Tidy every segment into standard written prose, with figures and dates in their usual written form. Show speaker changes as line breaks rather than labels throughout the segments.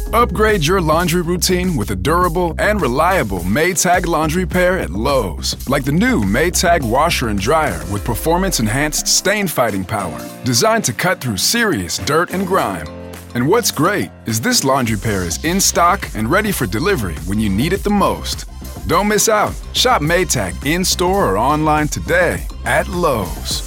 Upgrade your laundry routine with a durable and reliable Maytag laundry pair at Lowe's. Like the new Maytag washer and dryer with performance-enhanced stain-fighting power, designed to cut through serious dirt and grime. And what's great is this laundry pair is in stock and ready for delivery when you need it the most. Don't miss out. Shop Maytag in-store or online today at Lowe's.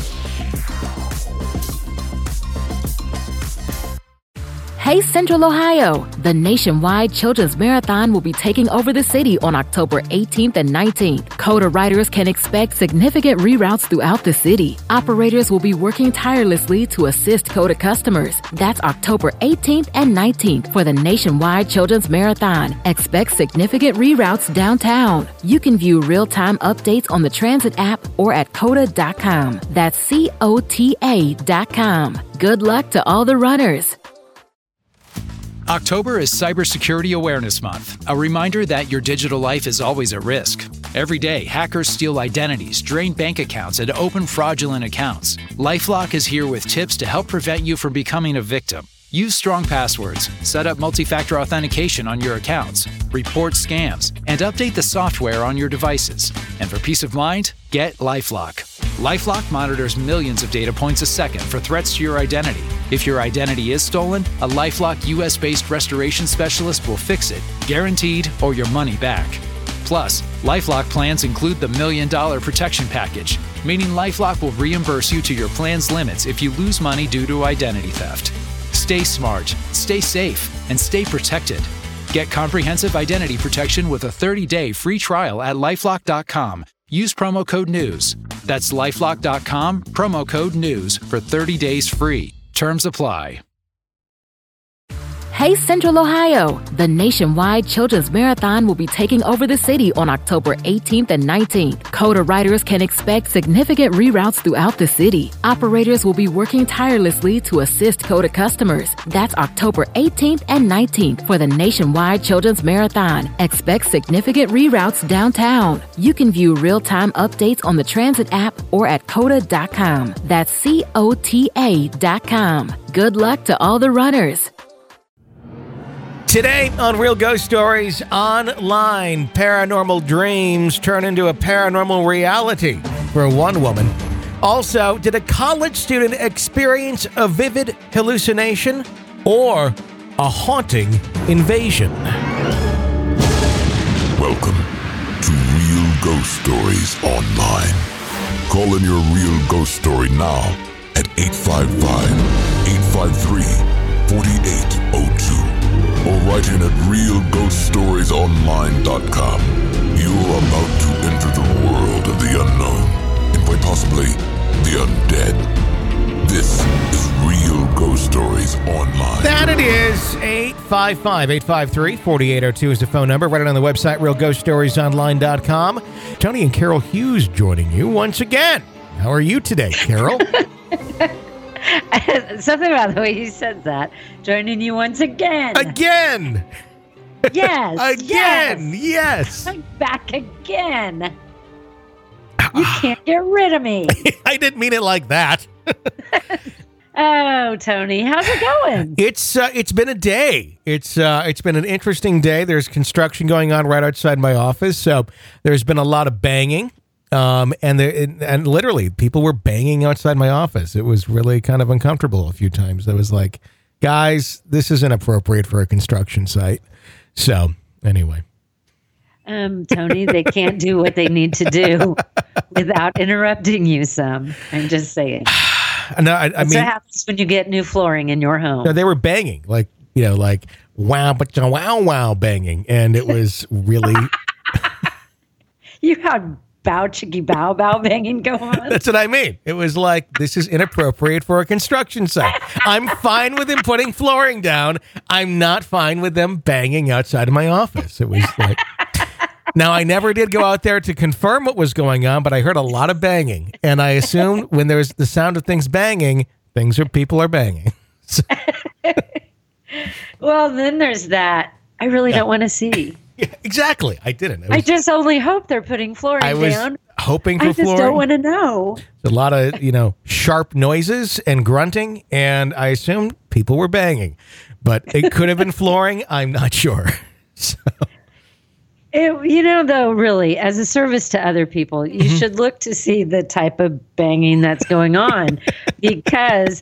Hey Central Ohio! The nationwide Children's Marathon will be taking over the city on October 18th and 19th. CODA riders can expect significant reroutes throughout the city. Operators will be working tirelessly to assist CODA customers. That's October 18th and 19th for the nationwide Children's Marathon. Expect significant reroutes downtown. You can view real-time updates on the Transit app or at COTA.com. That's COTA.com. Good luck to all the runners.
October is Cybersecurity Awareness Month, a reminder that your digital life is always at risk. Every day, hackers steal identities, drain bank accounts, and open fraudulent accounts. LifeLock is here with tips to help prevent you from becoming a victim. Use strong passwords, set up multi-factor authentication on your accounts, report scams, and update the software on your devices. And for peace of mind, get LifeLock. LifeLock monitors millions of data points a second for threats to your identity. If your identity is stolen, a LifeLock US-based restoration specialist will fix it, guaranteed, or your money back. Plus, LifeLock plans include the $1 Million Protection Package, meaning LifeLock will reimburse you to your plan's limits if you lose money due to identity theft. Stay smart, stay safe, and stay protected. Get comprehensive identity protection with a 30-day free trial at LifeLock.com. Use promo code NEWS. That's LifeLock.com, promo code NEWS for 30 days free. Terms apply.
Hey Central Ohio! The nationwide Children's Marathon will be taking over the city on October 18th and 19th. CODA riders can expect significant reroutes throughout the city. Operators will be working tirelessly to assist CODA customers. That's October 18th and 19th for the nationwide Children's Marathon. Expect significant reroutes downtown. You can view real-time updates on the Transit app or at COTA.com. That's COTA.com. Good luck to all the runners.
Today on Real Ghost Stories Online, paranormal dreams turn into a paranormal reality for one woman. Also, did a college student experience a vivid hallucination or a haunting invasion?
Welcome to Real Ghost Stories Online. Call in your real ghost story now at 855-853-4802. Or write in at realghoststoriesonline.com. You're about to enter the world of the unknown, and quite possibly the undead. This is Real Ghost Stories Online.
That it is. 855-853-4802 is the phone number. Write it on the website, realghoststoriesonline.com. Tony and Carol Hughes joining you once again. How are you today, Carol?
Something about the way you said that. Joining you once again.
Again!
Yes.
Again! Yes!
I'm back again. You can't get rid of me.
I didn't mean it like that.
Oh, Tony, how's it going?
It's been a day. It's been an interesting day. There's construction going on right outside my office, so there's been a lot of banging. And literally people were banging outside my office. It was really kind of uncomfortable a few times. I was like, guys, this isn't appropriate for a construction site. So anyway.
Tony, they can't do what they need to do without interrupting you some. I'm just saying.
No, I mean,
what happens when you get new flooring in your home.
No, they were banging like wow, but wow, banging. And it was really.
You had bow chickie bow banging go on.
That's what I mean. It was like, this is inappropriate for a construction site. I'm fine with him putting flooring down. I'm not fine with them banging outside of my office. It was like, now I never did go out there to confirm what was going on, but I heard a lot of banging. And I assumed when there's the sound of things banging, people are banging. So.
Well, then there's that. I really don't want to see.
Yeah, exactly. I didn't.
I just only hope they're putting flooring down
hoping for
I just
flooring.
don't want to know.
A lot of, sharp noises and grunting, and I assume people were banging. But it could have been flooring. I'm not sure. So.
Though, really, as a service to other people, you should look to see the type of banging that's going on because,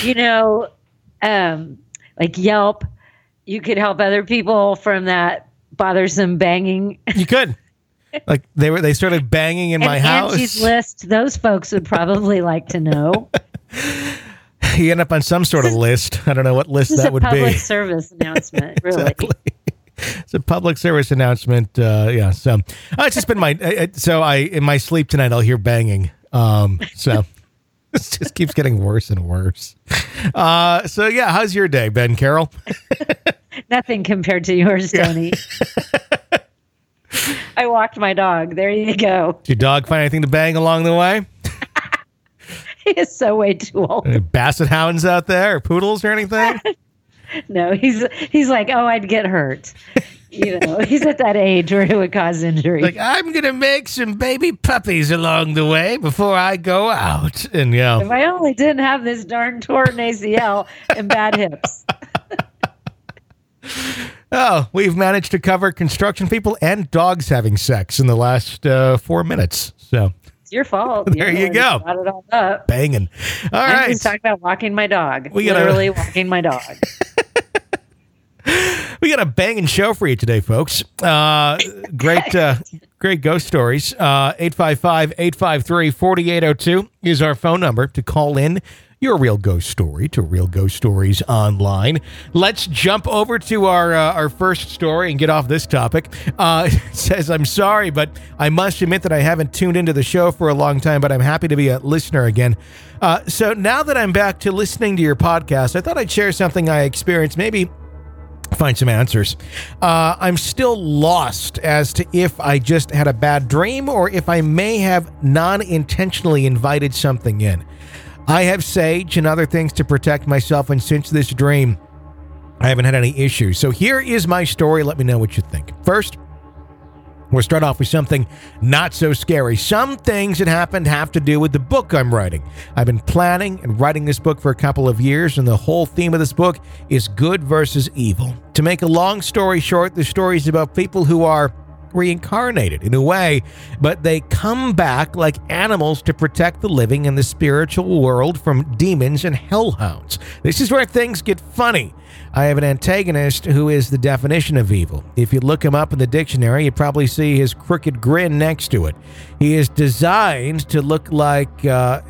like Yelp, you could help other people from that bothersome banging.
You could. Like they started banging in my house.
Angie's List, those folks would probably like to know.
You end up on some sort of list. I don't know what list that would be.
It's a public service announcement, really.
Exactly. It's a public service announcement. Yeah. So it's just been in my sleep tonight, I'll hear banging. So it just keeps getting worse and worse. So yeah, how's your day, Ben Carroll?
Nothing compared to yours, Tony. I walked my dog. There you go.
Did your dog find anything to bang along the way?
He is so way too old.
Any basset hounds out there or poodles or anything?
No, he's like, oh, I'd get hurt. He's at that age where it would cause injury.
Like, I'm going to make some baby puppies along the way before I go out. And
if I only didn't have this darn torn ACL and bad hips.
Oh, we've managed to cover construction people and dogs having sex in the last 4 minutes. So
it's your fault.
There you go.
Brought it all up.
Banging. All
I'm
just
talking about walking my dog. Literally walking my dog.
We got a banging show for you today, folks. Great ghost stories. 855-853-4802 is our phone number to call in your real ghost story to Real Ghost Stories Online. Let's jump over to our first story and get off this topic. It says, I'm sorry, but I must admit that I haven't tuned into the show for a long time, but I'm happy to be a listener again. So now that I'm back to listening to your podcast, I thought I'd share something I experienced, maybe find some answers. I'm still lost as to if I just had a bad dream or if I may have non-intentionally invited something in. I have sage and other things to protect myself, and since this dream, I haven't had any issues. So here is my story. Let me know what you think. First, we'll start off with something not so scary. Some things that happened have to do with the book I'm writing. I've been planning and writing this book for a couple of years, and the whole theme of this book is good versus evil. To make a long story short, the story is about people who are reincarnated in a way, but they come back like animals to protect the living in the spiritual world from demons and hellhounds. This is where things get funny. I have an antagonist who is the definition of evil. If you look him up in the dictionary, you'd probably see his crooked grin next to it. He is designed to look like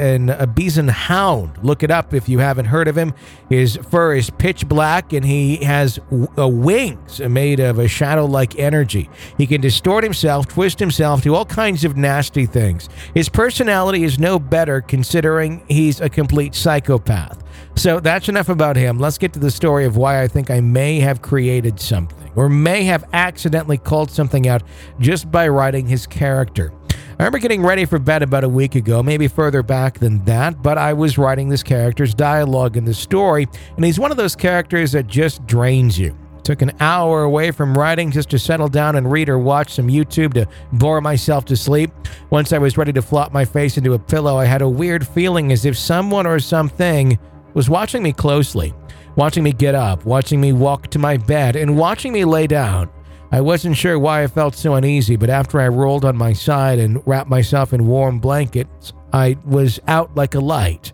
a bison hound. Look it up if you haven't heard of him. His fur is pitch black, and he has wings made of a shadow-like energy. He can distort himself, twist himself, do all kinds of nasty things. His personality is no better considering he's a complete psychopath. So that's enough about him. Let's get to the story of why I think I may have created something or may have accidentally called something out just by writing his character. I remember getting ready for bed about a week ago, maybe further back than that, but I was writing this character's dialogue in the story, and he's one of those characters that just drains you. Took an hour away from writing just to settle down and read or watch some YouTube to bore myself to sleep. Once I was ready to flop my face into a pillow, I had a weird feeling as if someone or something was watching me closely, watching me get up, watching me walk to my bed, and watching me lay down. I wasn't sure why I felt so uneasy, but after I rolled on my side and wrapped myself in warm blankets, I was out like a light.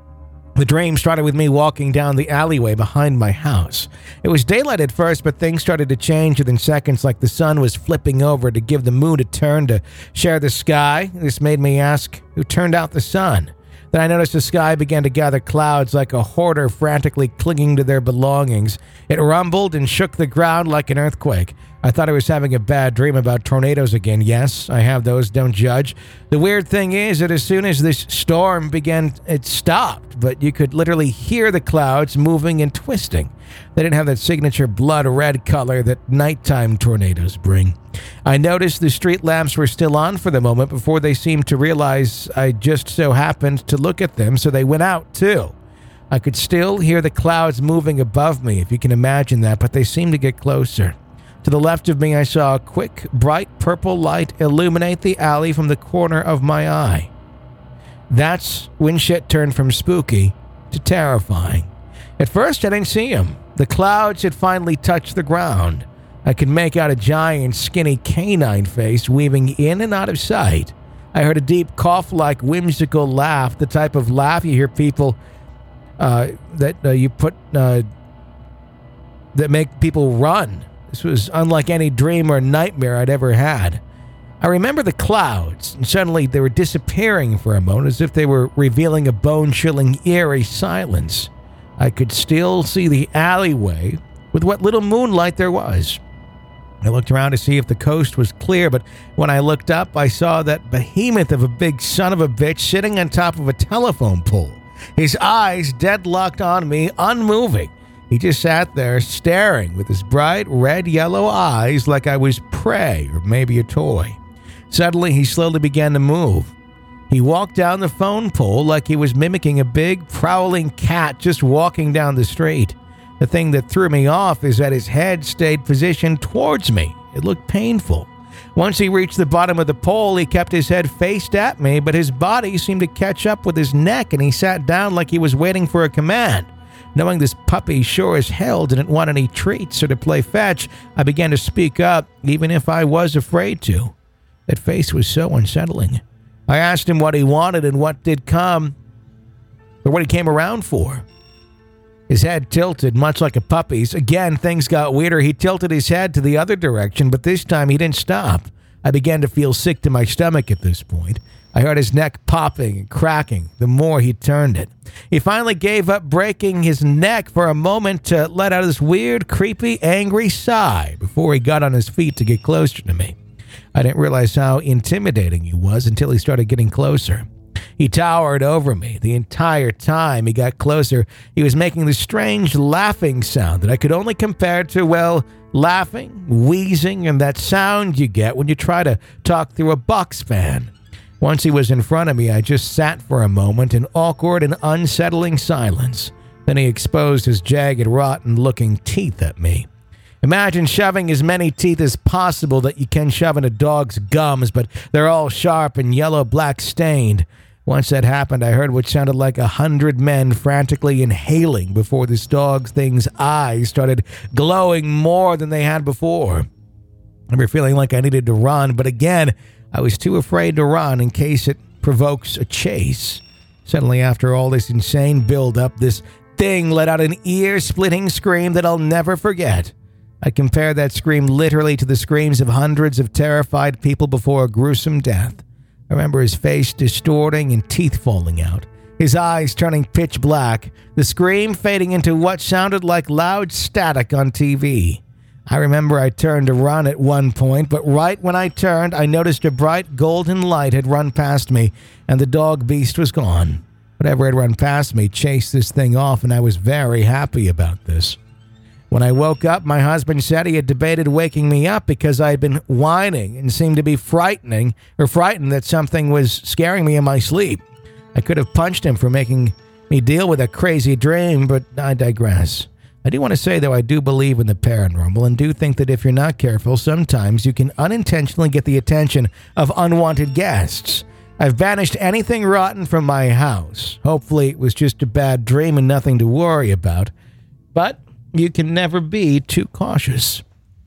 The dream started with me walking down the alleyway behind my house. It was daylight at first, but things started to change within seconds, like the sun was flipping over to give the moon a turn to share the sky. This made me ask, who turned out the sun? Then I noticed the sky began to gather clouds like a hoarder frantically clinging to their belongings. It rumbled and shook the ground like an earthquake. I thought I was having a bad dream about tornadoes again. Yes, I have those, don't judge. The weird thing is that as soon as this storm began, it stopped, but you could literally hear the clouds moving and twisting. They didn't have that signature blood red color that nighttime tornadoes bring. I noticed the street lamps were still on for the moment before they seemed to realize I just so happened to look at them, so they went out too. I could still hear the clouds moving above me, if you can imagine that, but they seemed to get closer. To the left of me, I saw a quick, bright purple light illuminate the alley from the corner of my eye. That's when shit turned from spooky to terrifying. At first, I didn't see him. The clouds had finally touched the ground. I could make out a giant, skinny canine face weaving in and out of sight. I heard a deep cough-like whimsical laugh, the type of laugh you hear people that make people run. This was unlike any dream or nightmare I'd ever had. I remember the clouds, and suddenly they were disappearing for a moment as if they were revealing a bone-chilling, eerie silence. I could still see the alleyway with what little moonlight there was. I looked around to see if the coast was clear, but when I looked up, I saw that behemoth of a big son of a bitch sitting on top of a telephone pole. His eyes deadlocked on me, unmoving. He just sat there staring with his bright red-yellow eyes like I was prey or maybe a toy. Suddenly, he slowly began to move. He walked down the phone pole like he was mimicking a big, prowling cat just walking down the street. The thing that threw me off is that his head stayed positioned towards me. It looked painful. Once he reached the bottom of the pole, he kept his head faced at me, but his body seemed to catch up with his neck, and he sat down like he was waiting for a command. Knowing this puppy sure as hell didn't want any treats or to play fetch, I began to speak up, even if I was afraid to. That face was so unsettling. I asked him what he wanted and what did come, or what he came around for. His head tilted, much like a puppy's. Again, things got weirder. He tilted his head to the other direction, but this time he didn't stop. I began to feel sick to my stomach at this point. I heard his neck popping and cracking the more he turned it. He finally gave up breaking his neck for a moment to let out this weird, creepy, angry sigh before he got on his feet to get closer to me. I didn't realize how intimidating he was until he started getting closer. He towered over me. The entire time he got closer, he was making this strange laughing sound that I could only compare to, well, laughing, wheezing, and that sound you get when you try to talk through a Bucks fan. Once he was in front of me, I just sat for a moment in awkward and unsettling silence. Then he exposed his jagged, rotten-looking teeth at me. Imagine shoving as many teeth as possible that you can shove in a dog's gums, but they're all sharp and yellow-black stained. Once that happened, I heard what sounded like 100 men frantically inhaling before this dog thing's eyes started glowing more than they had before. I remember feeling like I needed to run, but again, I was too afraid to run in case it provokes a chase. Suddenly, after all this insane build-up, this thing let out an ear-splitting scream that I'll never forget. I compare that scream literally to the screams of hundreds of terrified people before a gruesome death. I remember his face distorting and teeth falling out, his eyes turning pitch black, the scream fading into what sounded like loud static on TV. I remember I turned to run at one point, but right when I turned, I noticed a bright golden light had run past me, and the dog beast was gone. Whatever had run past me chased this thing off, and I was very happy about this. When I woke up, my husband said he had debated waking me up because I had been whining and seemed to be frightened that something was scaring me in my sleep. I could have punched him for making me deal with a crazy dream, but I digress. I do want to say, though, I do believe in the paranormal and do think that if you're not careful, sometimes you can unintentionally get the attention of unwanted guests. I've banished anything rotten from my house. Hopefully it was just a bad dream and nothing to worry about. But you can never be too cautious.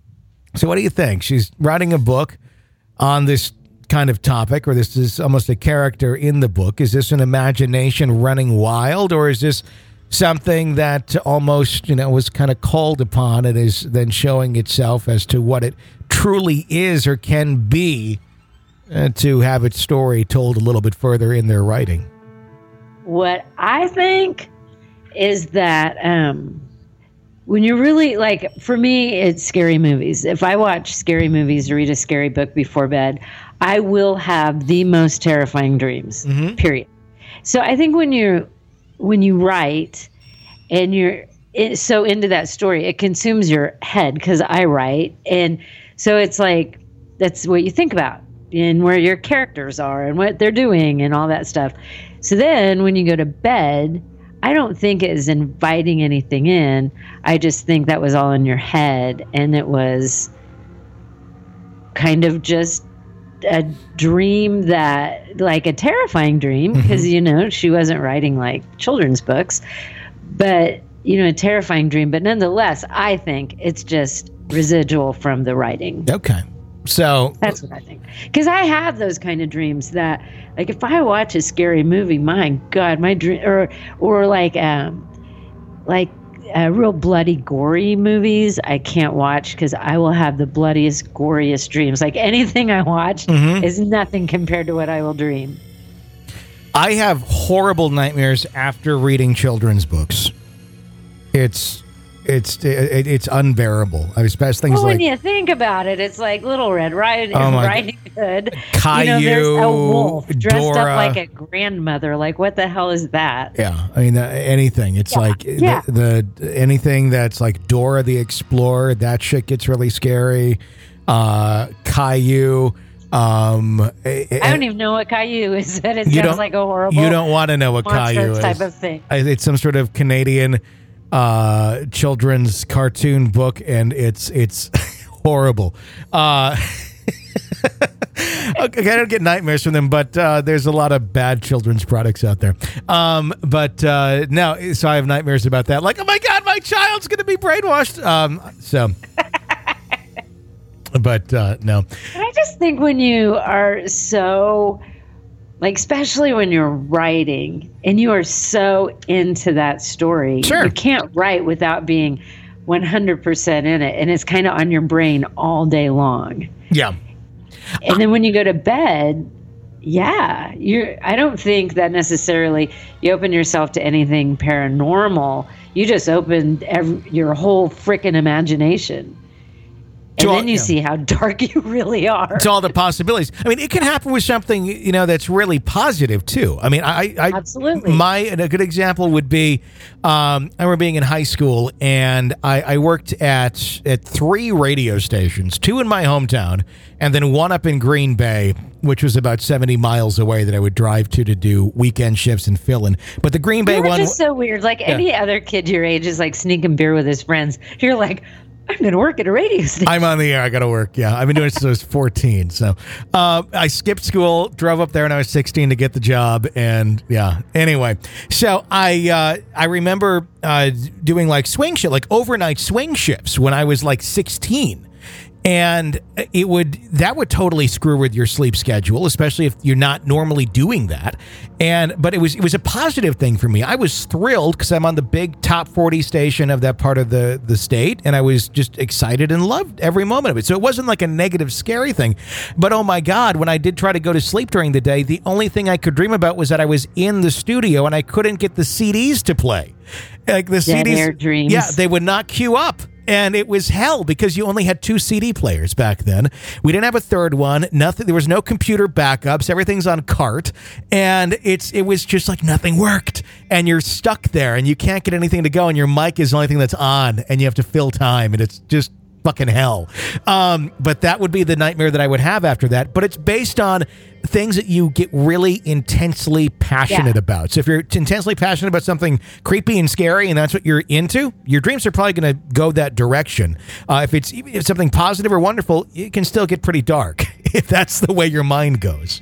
So what do you think? She's writing a book on this kind of topic, or this is almost a character in the book. Is this an imagination running wild, or is this something that almost, was kind of called upon and is then showing itself as to what it truly is or can be, to have its story told a little bit further in their writing?
What I think is that when you're really, for me, it's scary movies. If I watch scary movies or read a scary book before bed, I will have the most terrifying dreams, period. So I think when you write and you're so into that story, it consumes your head, because I write. And so it's like, that's what you think about and where your characters are and what they're doing and all that stuff. So then when you go to bed, I don't think it is inviting anything in. I just think that was all in your head, and it was kind of just a dream that, like a terrifying dream, because, you know, she wasn't writing like children's books, but, you know, a terrifying dream. But nonetheless, I think it's just residual from the writing.
Okay. So
that's what I think. Because I have those kind of dreams that, like, if I watch a scary movie, my God, my dream, or like real bloody, gory movies, I can't watch because I will have the bloodiest, goriest dreams. Like anything I watch is nothing compared to what I will dream.
I have horrible nightmares after reading children's books. It's unbearable. I mean, especially things
when you think about it, it's like Little Red Riding Hood.
Caillou,
you know, there's a wolf dressed
Dora.
up like a grandmother. Like, what the hell is that?
Yeah, I mean, anything. It's like the anything that's like Dora the Explorer. That shit gets really scary. Caillou.
I don't even know what Caillou is. It sounds like a horrible.
You don't want to know what Caillou is.
Type of thing.
It's some sort of Canadian children's cartoon book, and it's horrible. Okay, I don't get nightmares from them, but there's a lot of bad children's products out there. But no, so I have nightmares about that. Like, oh my God, my child's going to be brainwashed. But no.
And I just think when you are so, like, especially when you're writing and you are so into that story, you can't write without being 100% in it. And it's kind of on your brain all day long.
Yeah.
And then when you go to bed, I don't think that necessarily you open yourself to anything paranormal. You just opened your whole freaking imagination. And then you see how dark you really are.
It's all the possibilities. I mean, it can happen with something, you know, that's really positive too. I mean, I
absolutely.
A good example would be, I remember being in high school, and I worked at 3 radio stations, 2 in my hometown, and then 1 up in Green Bay, which was about 70 miles away, that I would drive to do weekend shifts and fill in. But the Green Bay one,
just so weird. Like any other kid your age is like sneaking beer with his friends. You're like, I'm going to work at a radio station.
I'm on the air. I got to work. Yeah. I've been doing it since I was 14. So I skipped school, drove up there when I was 16 to get the job. And yeah. Anyway, so I remember doing like swing shift, like overnight swing shifts when I was like 16. And that would totally screw with your sleep schedule, especially if you're not normally doing that. But it was a positive thing for me. I was thrilled because I'm on the big top 40 station of that part of the state, and I was just excited and loved every moment of it. So it wasn't like a negative, scary thing. But oh my God, when I did try to go to sleep during the day, the only thing I could dream about was that I was in the studio and I couldn't get the CDs to play. Like the
Dead
CDs,
air dreams.
Yeah, they would not queue up. And it was hell because you only had 2 CD players back then. We didn't have a third one. Nothing. There was no computer backups. Everything's on cart, and it was just like nothing worked. And you're stuck there, and you can't get anything to go. And your mic is the only thing that's on, and you have to fill time, and it's just fucking hell. But that would be the nightmare that I would have after that. But it's based on things that you get really intensely passionate about. So if you're intensely passionate about something creepy and scary and that's what you're into, your dreams are probably going to go that direction. If it's something positive or wonderful, it can still get pretty dark if that's the way your mind goes.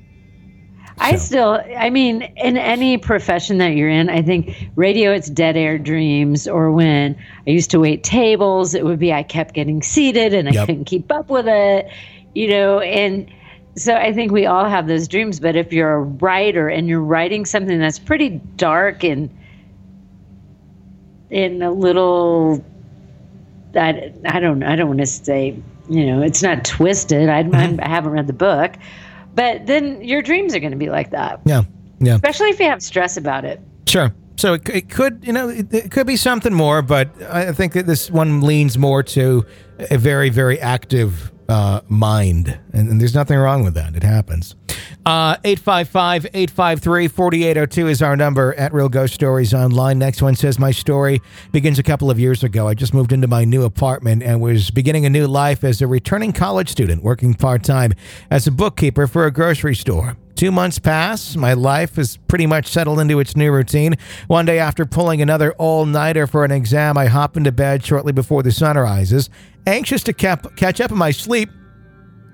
I mean, in any profession that you're in, I think radio, it's dead air dreams. Or when I used to wait tables, it would be I kept getting seated and I couldn't keep up with it, you know. And so I think we all have those dreams. But if you're a writer and you're writing something that's pretty dark and in a little, I don't want to say, you know, it's not twisted. I haven't read the book. But then your dreams are going to be like that.
Yeah, yeah.
Especially if you have stress about it.
Sure. So it could, you know, it could be something more, but I think that this one leans more to a very, very active mind. And there's nothing wrong with that. It happens. 855-853-4802 is our number at Real Ghost Stories Online. Next one says, my story begins a couple of years ago. I just moved into my new apartment and was beginning a new life as a returning college student, working part-time as a bookkeeper for a grocery store. 2 months pass. My life has pretty much settled into its new routine. One day after pulling another all-nighter for an exam, I hop into bed shortly before the sun rises. Anxious to catch up on my sleep,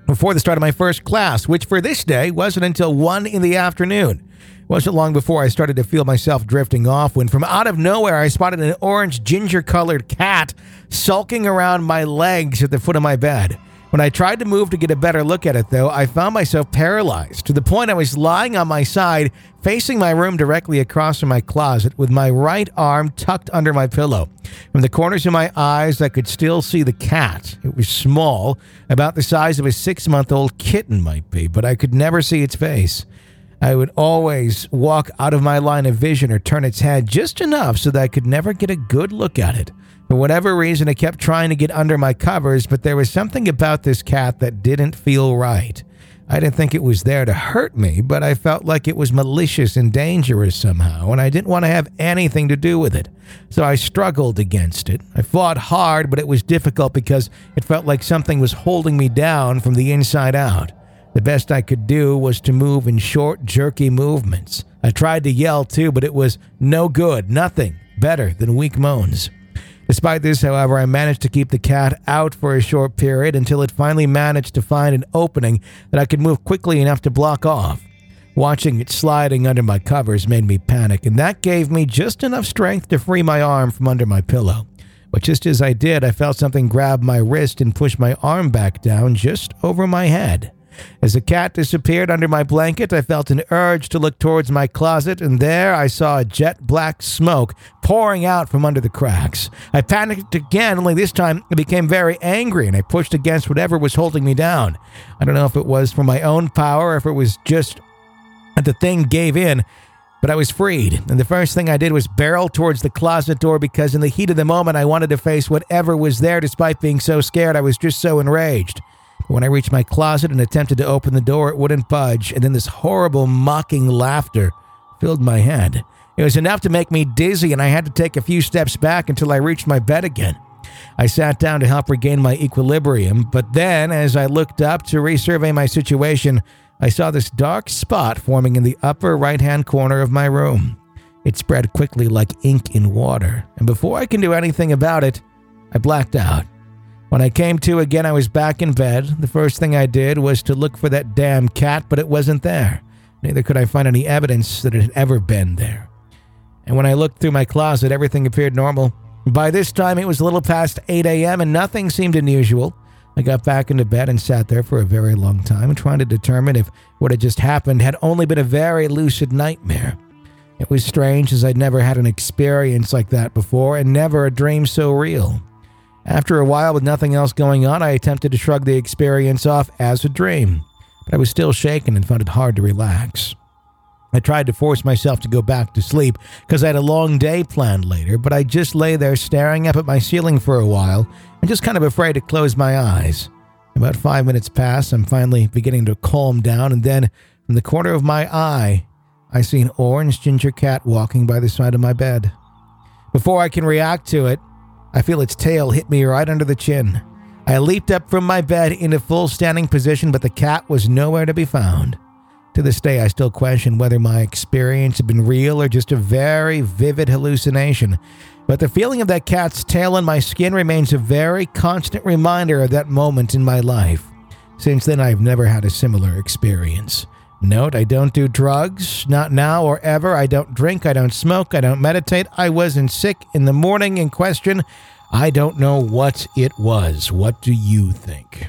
before the start of my first class, which for this day wasn't until 1 in the afternoon. It wasn't long before I started to feel myself drifting off when from out of nowhere I spotted an orange ginger-colored cat sulking around my legs at the foot of my bed. When I tried to move to get a better look at it, though, I found myself paralyzed to the point I was lying on my side, facing my room directly across from my closet with my right arm tucked under my pillow. From the corners of my eyes, I could still see the cat. It was small, about the size of a 6-month-old kitten might be, but I could never see its face. I would always walk out of my line of vision or turn its head just enough so that I could never get a good look at it. For whatever reason, I kept trying to get under my covers, but there was something about this cat that didn't feel right. I didn't think it was there to hurt me, but I felt like it was malicious and dangerous somehow, and I didn't want to have anything to do with it. So I struggled against it. I fought hard, but it was difficult because it felt like something was holding me down from the inside out. The best I could do was to move in short, jerky movements. I tried to yell too, but it was no good, nothing better than weak moans. Despite this, however, I managed to keep the cat out for a short period until it finally managed to find an opening that I could move quickly enough to block off. Watching it sliding under my covers made me panic, and that gave me just enough strength to free my arm from under my pillow. But just as I did, I felt something grab my wrist and push my arm back down just over my head. As the cat disappeared under my blanket, I felt an urge to look towards my closet, and there I saw a jet black smoke pouring out from under the cracks. I panicked again, only this time I became very angry, and I pushed against whatever was holding me down. I don't know if it was for my own power or if it was just that the thing gave in, but I was freed, and the first thing I did was barrel towards the closet door because in the heat of the moment I wanted to face whatever was there despite being so scared. I was just so enraged. When I reached my closet and attempted to open the door, it wouldn't budge, and then this horrible mocking laughter filled my head. It was enough to make me dizzy, and I had to take a few steps back until I reached my bed again. I sat down to help regain my equilibrium, but then, as I looked up to resurvey my situation, I saw this dark spot forming in the upper right-hand corner of my room. It spread quickly like ink in water, and before I can do anything about it, I blacked out. When I came to again, I was back in bed. The first thing I did was to look for that damn cat, but it wasn't there. Neither could I find any evidence that it had ever been there. And when I looked through my closet, everything appeared normal. By this time, it was a little past 8 a.m. and nothing seemed unusual. I got back into bed and sat there for a very long time, trying to determine if what had just happened had only been a very lucid nightmare. It was strange, as I'd never had an experience like that before, and never a dream so real. After a while, with nothing else going on, I attempted to shrug the experience off as a dream, but I was still shaken and found it hard to relax. I tried to force myself to go back to sleep because I had a long day planned later, but I just lay there staring up at my ceiling for a while and just kind of afraid to close my eyes. About 5 minutes pass, I'm finally beginning to calm down, and then from the corner of my eye, I see an orange ginger cat walking by the side of my bed. Before I can react to it, I feel its tail hit me right under the chin. I leaped up from my bed into full standing position, but the cat was nowhere to be found. To this day, I still question whether my experience had been real or just a very vivid hallucination. But the feeling of that cat's tail on my skin remains a very constant reminder of that moment in my life. Since then, I've never had a similar experience. Note, I don't do drugs, not now or ever. I don't drink, I don't smoke, I don't meditate. I wasn't sick in the morning in question. I don't know what it was. What do you think?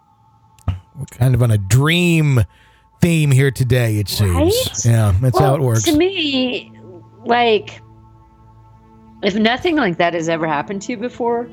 We're kind of on a dream theme here today, it seems.
Right?
Yeah, that's how it works.
To me, like, if nothing like that has ever happened to you before,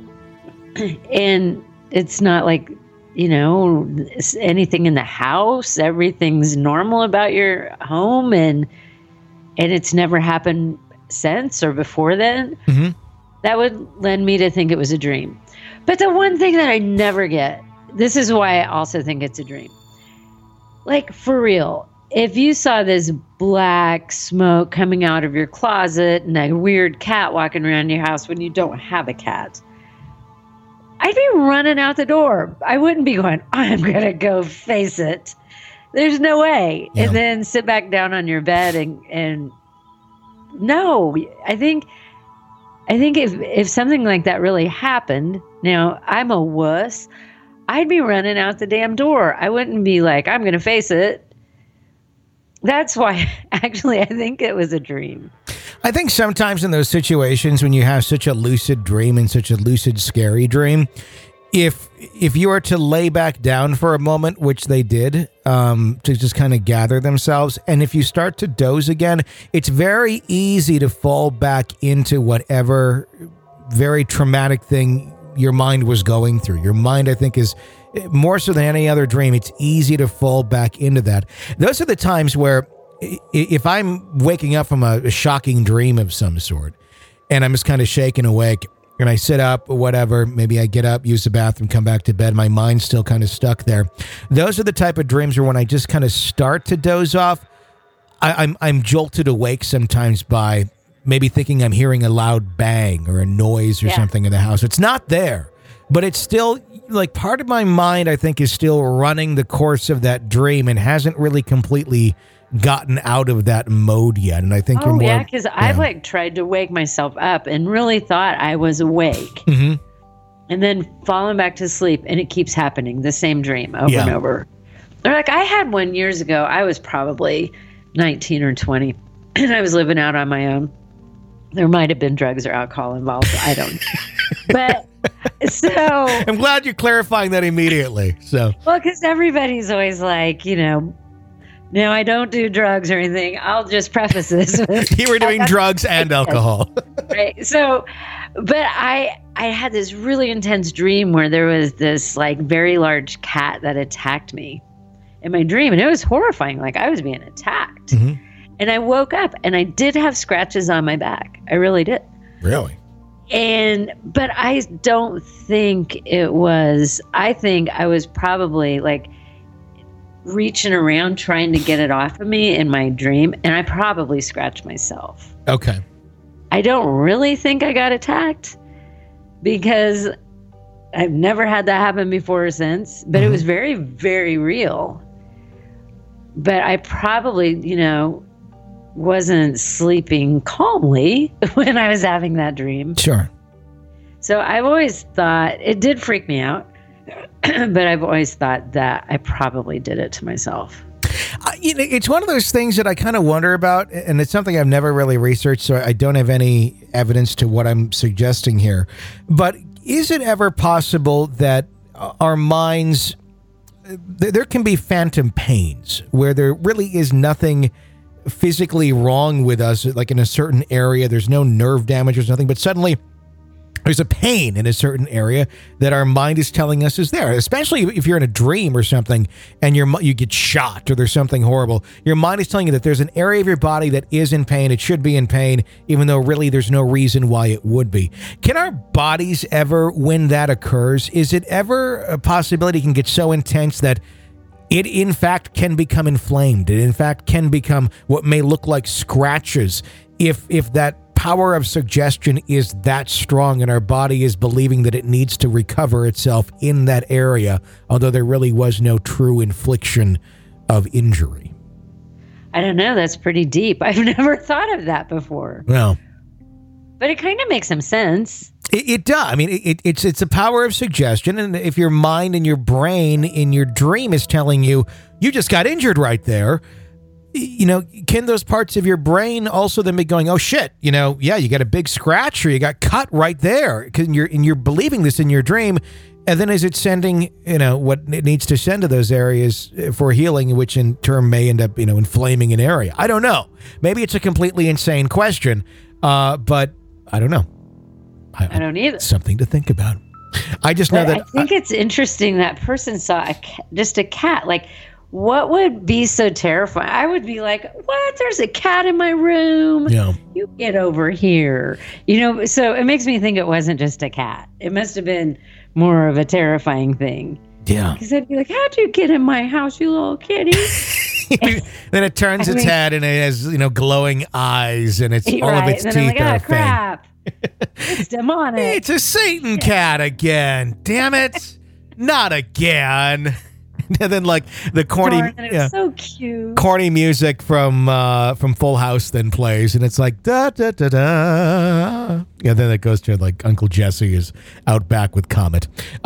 and it's not like, you know, anything in the house, everything's normal about your home, and it's never happened since or before then, that would lend me to think it was a dream. But the one thing that I never get, this is why I also think it's a dream. Like, for real, if you saw this black smoke coming out of your closet and a weird cat walking around your house when you don't have a cat, I'd be running out the door. I wouldn't be going, I'm going to go face it. There's no way. Yeah. And then sit back down on your bed and no, I think if something like that really happened, now I'm a wuss. I'd be running out the damn door. I wouldn't be like, I'm going to face it. That's why, actually, I think it was a dream.
I think sometimes in those situations when you have such a lucid dream and such a lucid, scary dream, if you were to lay back down for a moment, which they did, to just kind of gather themselves, and if you start to doze again, it's very easy to fall back into whatever very traumatic thing your mind was going through. Your mind, I think, is more so than any other dream. It's easy to fall back into that. Those are the times where if I'm waking up from a shocking dream of some sort and I'm just kind of shaken awake and I sit up or whatever, maybe I get up, use the bathroom, come back to bed, my mind's still kind of stuck there. Those are the type of dreams where when I just kind of start to doze off, I'm jolted awake sometimes by maybe thinking I'm hearing a loud bang or a noise or something in the house. It's not there, but it's still like part of my mind, I think, is still running the course of that dream and hasn't really completely gotten out of that mode yet. And I think you're more...
yeah, because I've like tried to wake myself up and really thought I was awake. Mm-hmm. And then falling back to sleep, and it keeps happening, the same dream over and over. Or like I had one years ago, I was probably 19 or 20, and I was living out on my own. There might have been drugs or alcohol involved. I don't know. But so...
I'm glad you're clarifying that immediately. So,
well, because everybody's always like, you know, no, I don't do drugs or anything. I'll just preface this with...
You were doing drugs and alcohol.
Right. So, but I had this really intense dream where there was this like very large cat that attacked me in my dream. And it was horrifying. Like I was being attacked. Mm-hmm. And I woke up and I did have scratches on my back. I really did.
Really?
But I don't think it was, I think I was probably like reaching around trying to get it off of me in my dream. And I probably scratched myself.
Okay.
I don't really think I got attacked because I've never had that happen before or since, but it was very, very real. But I probably, you know, wasn't sleeping calmly when I was having that dream.
Sure.
So I've always thought, it did freak me out, but I've always thought that I probably did it to myself.
You know, it's one of those things that I kind of wonder about, and it's something I've never really researched, so I don't have any evidence to what I'm suggesting here. But is it ever possible that our minds, there can be phantom pains where there really is nothing physically wrong with us, like in a certain area, there's no nerve damage or nothing, but suddenly there's a pain in a certain area that our mind is telling us is there, especially if you're in a dream or something and you get shot or there's something horrible. Your mind is telling you that there's an area of your body that is in pain. It should be in pain, even though really there's no reason why it would be. Can our bodies ever, when that occurs, is it ever a possibility it can get so intense that it, in fact, can become inflamed? It, in fact, can become what may look like scratches if that power of suggestion is that strong and our body is believing that it needs to recover itself in that area, although there really was no true infliction of injury.
I don't know. That's pretty deep. I've never thought of that before.
Well,
but it kind of makes some sense.
It does. I mean, it's a power of suggestion. And if your mind and your brain in your dream is telling you, you just got injured right there, you know, can those parts of your brain also then be going, oh shit, you know, yeah, you got a big scratch or you got cut right there, because you're believing this in your dream. And then is it sending, you know, what it needs to send to those areas for healing, which in turn may end up, you know, inflaming an area? I don't know. Maybe it's a completely insane question, but I don't know.
I don't either.
Something to think about. I just know that
I think it's interesting that person saw just a cat. Like, what would be so terrifying? I would be like, what? There's a cat in my room.
Yeah.
You get over here. You know, so it makes me think it wasn't just a cat. It must have been more of a terrifying thing.
Yeah.
Because I'd be like, how'd you get in my house, you little kitty?
Then it turns its head and it has, you know, glowing eyes and it's all of its teeth
like,
are
crap. It's demonic.
It's a Satan cat again. Damn it. Not again. And then like the corny,
Darn, it was so cute.
corny music from Full House then plays, and it's like da da da da. Yeah, then it goes to like Uncle Jesse is out back with Comet.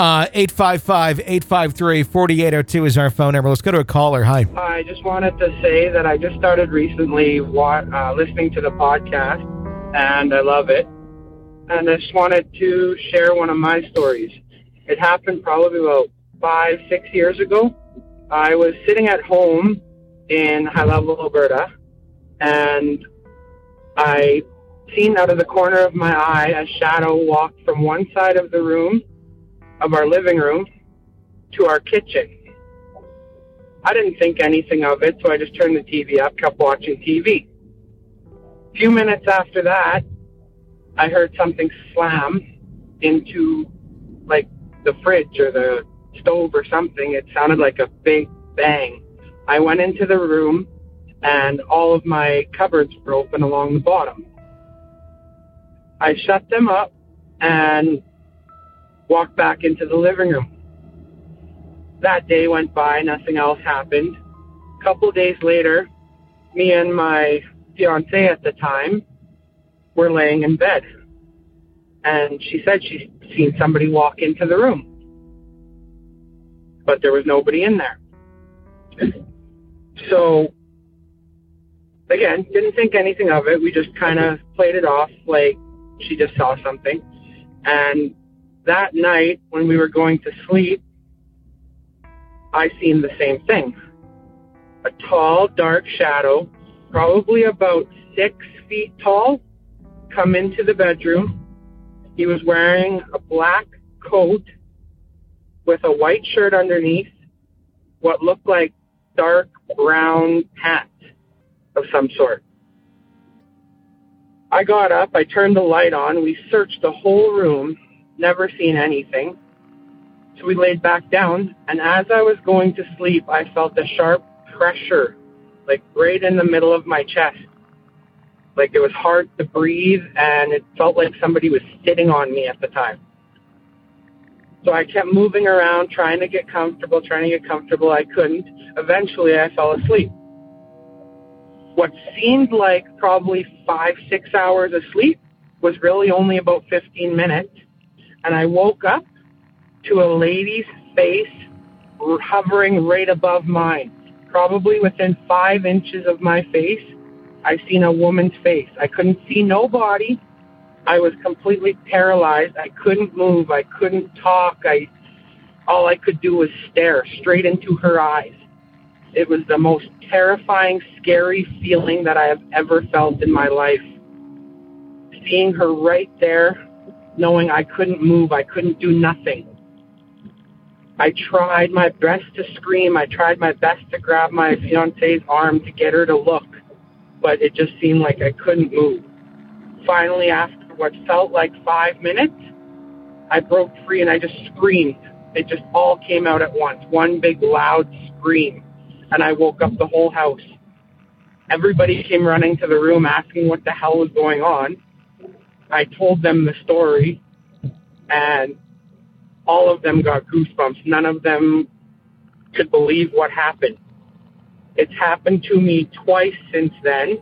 855-853-4802 is our phone number. Let's go to a caller. Hi.
I just wanted to say that I just started recently listening to the podcast, and I love it. And I just wanted to share one of my stories. It happened probably about 5-6 years ago. I was sitting at home in High Level, Alberta, and I seen out of the corner of my eye a shadow walk from one side of the room, of our living room, to our kitchen. I didn't think anything of it, so I just turned the TV up, kept watching TV. A few minutes after that, I heard something slam into, like, the fridge or the stove or something. It sounded like a big bang. I went into the room, and all of my cupboards were open along the bottom. I shut them up and walked back into the living room. That day went by, nothing else happened. A couple days later, me and my fiancé at the time were laying in bed. And she said she'd seen somebody walk into the room. But there was nobody in there. So, again, didn't think anything of it. We just kind of played it off like she just saw something. And that night, when we were going to sleep, I seen the same thing. A tall, dark shadow, probably about 6 feet tall, come into the bedroom. He was wearing a black coat with a white shirt underneath, what looked like dark brown pants of some sort. I got up, I turned the light on, we searched the whole room, never seen anything. So we laid back down, and as I was going to sleep, I felt a sharp pressure, like right in the middle of my chest. Like it was hard to breathe, and it felt like somebody was sitting on me at the time. So I kept moving around, trying to get comfortable. I couldn't. Eventually, I fell asleep. What seemed like probably 5-6 hours of sleep was really only about 15 minutes. And I woke up to a lady's face hovering right above mine. Probably within 5 inches of my face, I seen a woman's face. I couldn't see no body. I was completely paralyzed. I couldn't move. I couldn't talk. All I could do was stare straight into her eyes. It was the most terrifying, scary feeling that I have ever felt in my life. Seeing her right there, knowing I couldn't move, I couldn't do nothing. I tried my best to scream. I tried my best to grab my fiance's arm to get her to look, but it just seemed like I couldn't move. Finally, after what felt like 5 minutes, I broke free and I just screamed. It just all came out at once, one big loud scream, and I woke up the whole house. Everybody came running to the room asking what the hell was going on. I told them the story, and all of them got goosebumps. None of them could believe what happened. It's happened to me twice since then,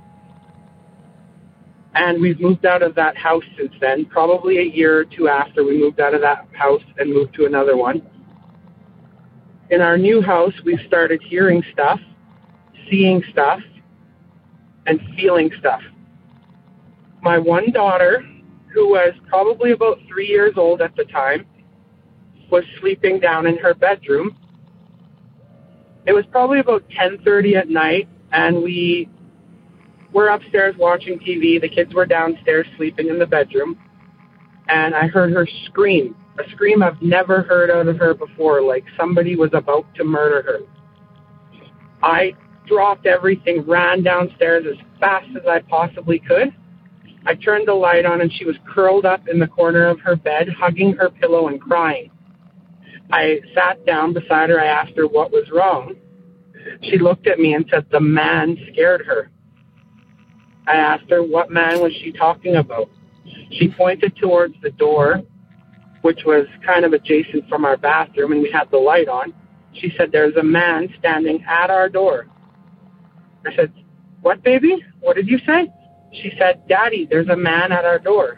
and we've moved out of that house since then, probably a year or two after we moved out of that house and moved to another one. In our new house, we've started hearing stuff, seeing stuff, and feeling stuff. My one daughter, who was probably about 3 years old at the time, was sleeping down in her bedroom. It was probably about 10:30 at night, and we were upstairs watching TV. The kids were downstairs sleeping in the bedroom, and I heard her scream, a scream I've never heard out of her before, like somebody was about to murder her. I dropped everything, ran downstairs as fast as I possibly could. I turned the light on, and she was curled up in the corner of her bed, hugging her pillow and crying. I sat down beside her. I asked her what was wrong. She looked at me and said the man scared her. I asked her what man was she talking about. She pointed towards the door, which was kind of adjacent from our bathroom, and we had the light on. She said, there's a man standing at our door. I said, what, baby? What did you say? She said, Daddy, there's a man at our door.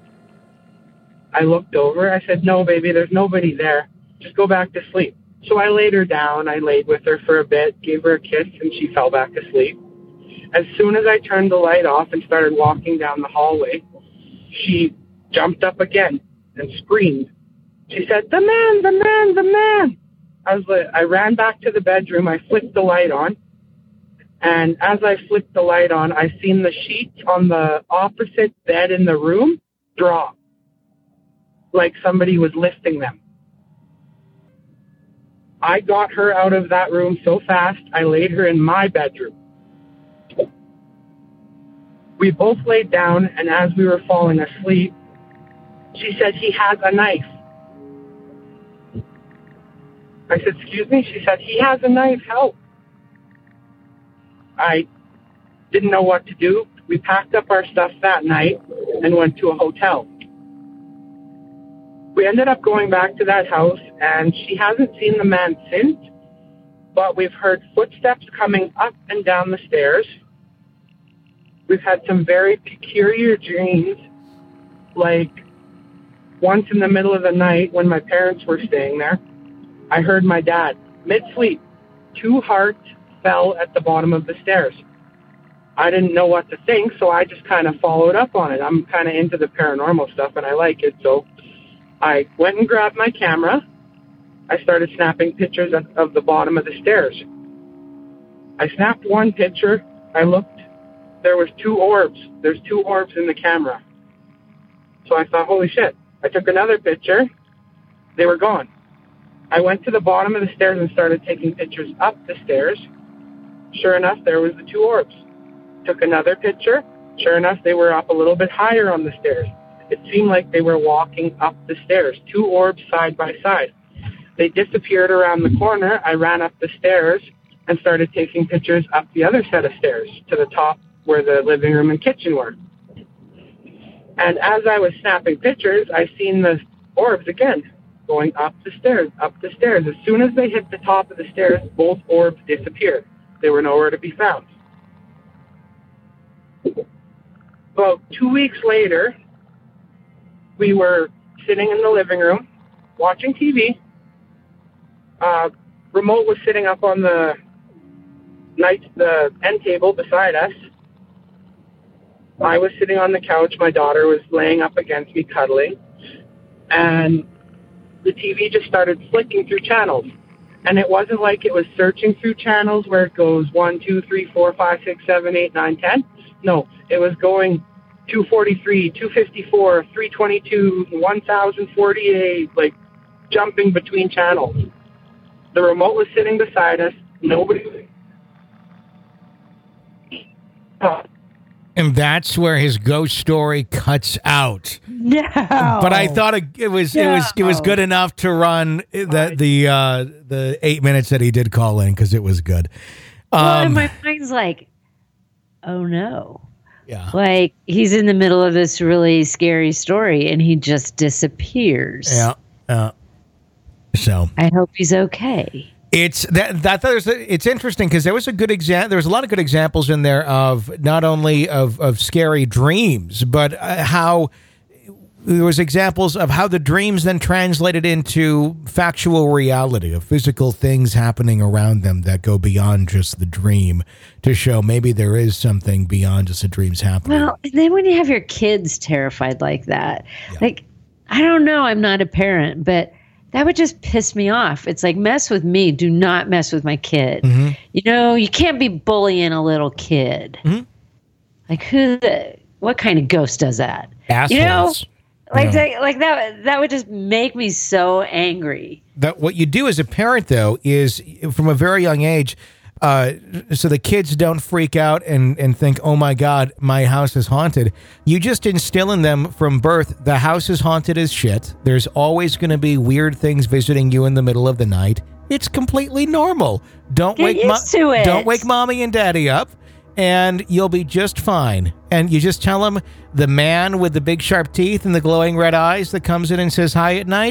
I looked over. I said, no, baby, there's nobody there. Just go back to sleep. So I laid her down. I laid with her for a bit, gave her a kiss, and she fell back asleep. As soon as I turned the light off and started walking down the hallway, she jumped up again and screamed. She said, the man, the man, the man. I ran back to the bedroom. I flicked the light on. And as I flicked the light on, I seen the sheets on the opposite bed in the room drop, like somebody was lifting them. I got her out of that room so fast, I laid her in my bedroom. We both laid down, and as we were falling asleep, she said, he has a knife. I said, excuse me? She said, he has a knife, help. I didn't know what to do. We packed up our stuff that night and went to a hotel. We ended up going back to that house, and she hasn't seen the man since, but we've heard footsteps coming up and down the stairs. We've had some very peculiar dreams, like once in the middle of the night when my parents were staying there, I heard my dad, mid-sleep, 2 hearts fell at the bottom of the stairs. I didn't know what to think, so I just kind of followed up on it. I'm kind of into the paranormal stuff, and I like it, so I went and grabbed my camera. I started snapping pictures of the bottom of the stairs. I snapped one picture. I looked. There was 2 orbs. There's 2 orbs in the camera. So I thought, holy shit. I took another picture. They were gone. I went to the bottom of the stairs and started taking pictures up the stairs. Sure enough, there was the 2 orbs. Took another picture. Sure enough, they were up a little bit higher on the stairs. It seemed like they were walking up the stairs, 2 orbs side by side. They disappeared around the corner. I ran up the stairs and started taking pictures up the other set of stairs to the top where the living room and kitchen were. And as I was snapping pictures, I seen the orbs again going up the stairs, up the stairs. As soon as they hit the top of the stairs, both orbs disappeared. They were nowhere to be found. About 2 weeks later, we were sitting in the living room watching TV. Remote was sitting up on the end table beside us. I was sitting on the couch. My daughter was laying up against me, cuddling. And the TV just started flicking through channels. And it wasn't like it was searching through channels where it goes 1, 2, 3, 4, 5, 6, 7, 8, 9, 10. No, it was going 243, 254, 322, 1048, like jumping between channels. The remote was sitting beside us. Nobody was...
And that's where his ghost story cuts out.
No.
But I thought it was good enough to run the 8 minutes that he did call in because it was good.
Well, and my mind's like, oh no.
Yeah.
Like he's in the middle of this really scary story and he just disappears.
Yeah. So
I hope he's okay.
It's it's interesting because there was a good example. There was a lot of good examples in there of not only of scary dreams, but how there was examples of how the dreams then translated into factual reality of physical things happening around them that go beyond just the dream to show maybe there is something beyond just the dreams happening.
Well, and then when you have your kids terrified like that, like, I don't know, I'm not a parent, but that would just piss me off. It's like, mess with me. Do not mess with my kid. Mm-hmm. You know, you can't be bullying a little kid. Mm-hmm. Like, what kind of ghost does that?
Assholes.
You know? Like that would just make me so angry.
That what you do as a parent, though, is from a very young age, so the kids don't freak out and think, oh my God, my house is haunted. You just instill in them from birth, the house is haunted as shit. There's always going to be weird things visiting you in the middle of the night. It's completely normal. Don't wake mommy and daddy up. And you'll be just fine. And you just tell them the man with the big sharp teeth and the glowing red eyes that comes in and says hi at night,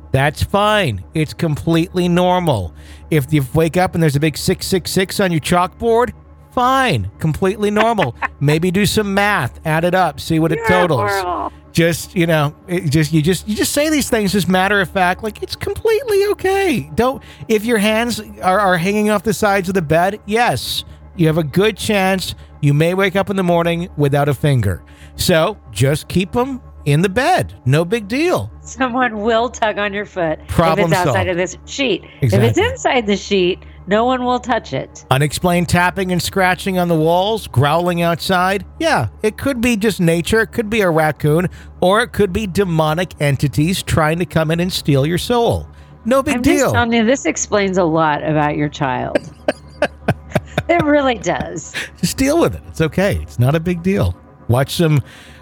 That's fine. It's completely normal. If you wake up and there's a big 666 on your chalkboard, fine. Completely normal. Maybe do some math, add it up, see what it totals.
Horrible.
Just, you just say these things as matter of fact, like it's completely okay. If your hands are hanging off the sides of the bed, yes, you have a good chance you may wake up in the morning without a finger. So just keep them in the bed. No big deal.
Someone will tug on your foot
Problem
if it's outside
solved.
of this sheet.
Exactly.
If it's inside the sheet, no one will touch it.
Unexplained tapping and scratching on the walls, growling outside. Yeah, it could be just nature. It could be a raccoon, or it could be demonic entities trying to come in and steal your soul. No big
I'm
deal.
just telling you, this explains a lot about your child. It really does.
Just deal with it. It's okay. It's not a big deal. Watch some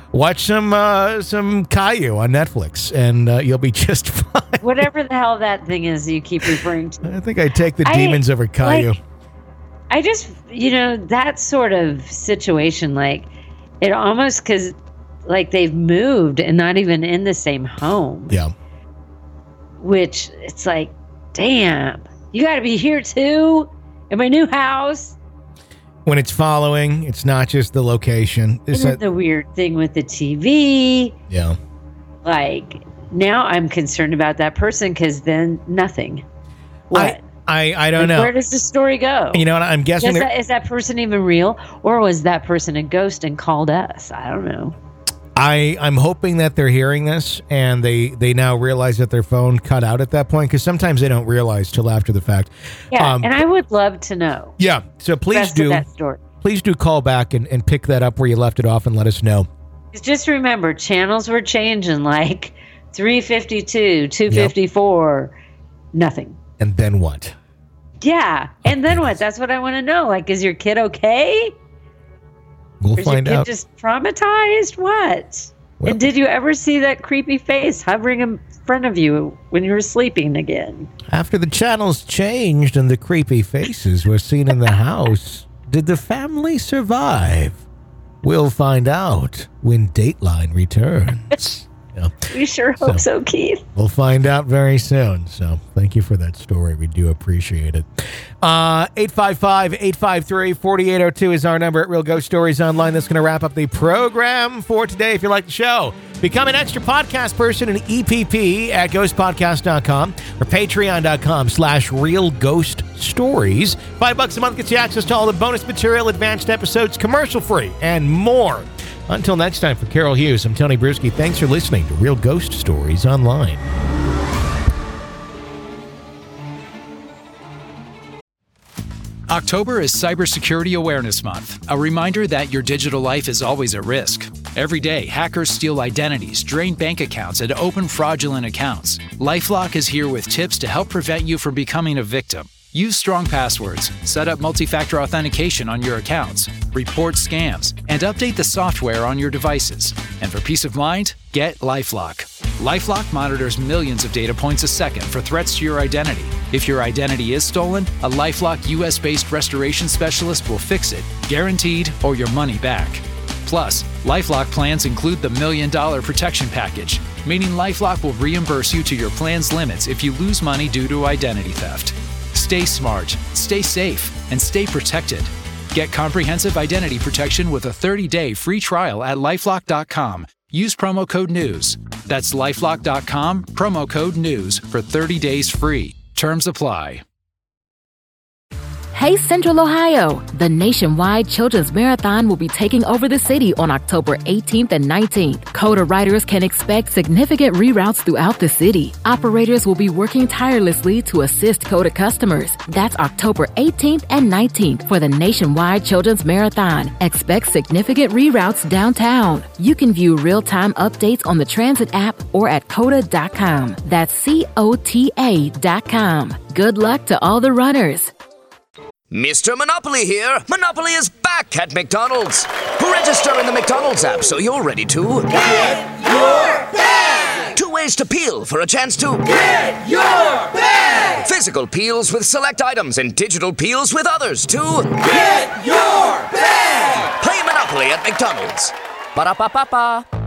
Caillou on Netflix, and you'll be just fine.
Whatever the hell that thing is you keep referring to.
I think I take the demons over Caillou.
I just, that sort of situation, like, it almost, because, like, they've moved and not even in the same home.
Yeah.
Which, it's like, damn, you got to be here, too? In my new house?
When it's following, it's not just the location.
Isn't the weird thing with the TV?
Yeah.
Like, now I'm concerned about that person because then nothing. What?
I don't know.
Where does the story go?
You know what? I'm guessing.
Is that person even real? Or was that person a ghost and called us? I don't know.
I'm hoping that they're hearing this and they now realize that their phone cut out at that point, because sometimes they don't realize till after the fact.
Yeah, and I would love to know.
Yeah, so please do.
That story.
Please do call back and pick that up where you left it off and let us know.
Just remember, channels were changing like 352, 254, nothing.
And then what?
Yeah, and then what? That's what I want to know. Like, is your kid okay?
We'll find out.
Is your kid just traumatized? What?
Well,
and did you ever see that creepy face hovering in front of you when you were sleeping again?
After the channels changed and the creepy faces were seen in the house, did the family survive? We'll find out when Dateline returns. Yeah.
We sure hope so, Keith.
We'll find out very soon. So thank you for that story. We do appreciate it. 855-853-4802 is our number at Real Ghost Stories Online. That's going to wrap up the program for today. If you like the show, become an extra podcast person in EPP at ghostpodcast.com or patreon.com/Real Ghost Stories. $5 a month gets you access to all the bonus material, advanced episodes, commercial free, and more. Until next time, for Carol Hughes, I'm Tony Bruschi. Thanks for listening to Real Ghost Stories Online.
October is Cybersecurity Awareness Month, a reminder that your digital life is always at risk. Every day, hackers steal identities, drain bank accounts, and open fraudulent accounts. LifeLock is here with tips to help prevent you from becoming a victim. Use strong passwords, set up multi-factor authentication on your accounts, report scams, and update the software on your devices. And for peace of mind, get LifeLock. LifeLock monitors millions of data points a second for threats to your identity. If your identity is stolen, a LifeLock US-based restoration specialist will fix it, guaranteed, or your money back. Plus, LifeLock plans include the $1 Million Protection Package, meaning LifeLock will reimburse you to your plan's limits if you lose money due to identity theft. Stay smart, stay safe, and stay protected. Get comprehensive identity protection with a 30-day free trial at LifeLock.com. Use promo code NEWS. That's LifeLock.com, promo code NEWS for 30 days free. Terms apply.
Hey Central Ohio! The nationwide Children's Marathon will be taking over the city on October 18th and 19th. CODA riders can expect significant reroutes throughout the city. Operators will be working tirelessly to assist CODA customers. That's October 18th and 19th for the nationwide Children's Marathon. Expect significant reroutes downtown. You can view real-time updates on the transit app or at COTA.com. That's COTA.com. Good luck to all the runners.
Mr. Monopoly here. Monopoly is back at McDonald's. Register in the McDonald's app so you're ready to get your bag. 2 ways to peel for a chance to get your bag. Physical peels with select items and digital peels with others to get your bag. Play Monopoly at McDonald's. Ba-da-ba-ba-ba.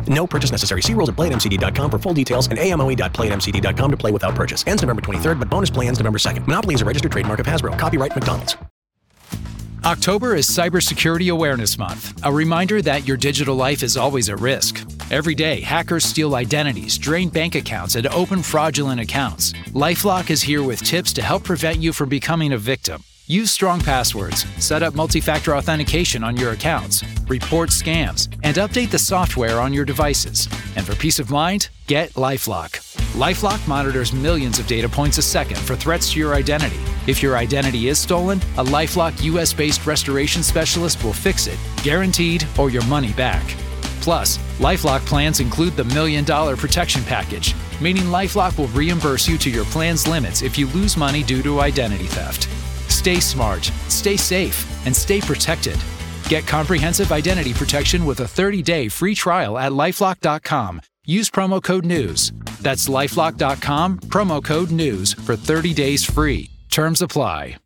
No purchase necessary. See rules at playatmcd.com for full details and amoe.playatmcd.com to play without purchase. Ends November 23rd, but bonus play ends November 2nd. Monopoly is a registered trademark of Hasbro. Copyright McDonald's.
October is Cybersecurity Awareness Month, a reminder that your digital life is always at risk. Every day, hackers steal identities, drain bank accounts, and open fraudulent accounts. LifeLock is here with tips to help prevent you from becoming a victim. Use strong passwords, set up multi-factor authentication on your accounts, report scams, and update the software on your devices. And for peace of mind, get LifeLock. LifeLock monitors millions of data points a second for threats to your identity. If your identity is stolen, a LifeLock US-based restoration specialist will fix it, guaranteed, or your money back. Plus, LifeLock plans include the $1 Million Protection Package, meaning LifeLock will reimburse you to your plan's limits if you lose money due to identity theft. Stay smart, stay safe, and stay protected. Get comprehensive identity protection with a 30-day free trial at LifeLock.com. Use promo code NEWS. That's LifeLock.com, promo code NEWS for 30 days free. Terms apply.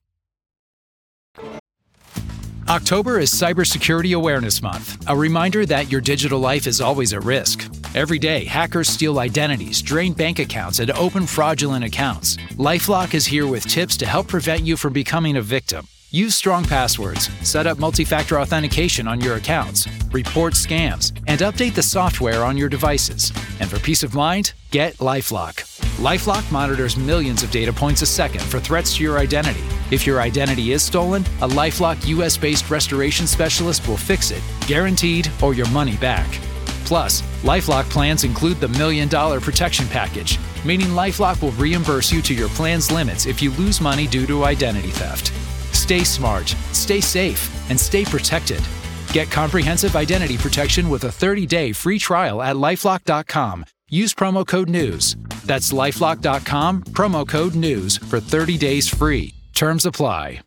October is Cybersecurity Awareness Month, a reminder that your digital life is always at risk. Every day, hackers steal identities, drain bank accounts, and open fraudulent accounts. LifeLock is here with tips to help prevent you from becoming a victim. Use strong passwords, set up multi-factor authentication on your accounts, report scams, and update the software on your devices. And for peace of mind, get LifeLock. LifeLock monitors millions of data points a second for threats to your identity. If your identity is stolen, a LifeLock US-based restoration specialist will fix it, guaranteed, or your money back. Plus, LifeLock plans include the $1 Million Protection Package, meaning LifeLock will reimburse you to your plan's limits if you lose money due to identity theft. Stay smart, stay safe, and stay protected. Get comprehensive identity protection with a 30-day free trial at LifeLock.com. Use promo code NEWS. That's LifeLock.com, promo code NEWS for 30 days free. Terms apply.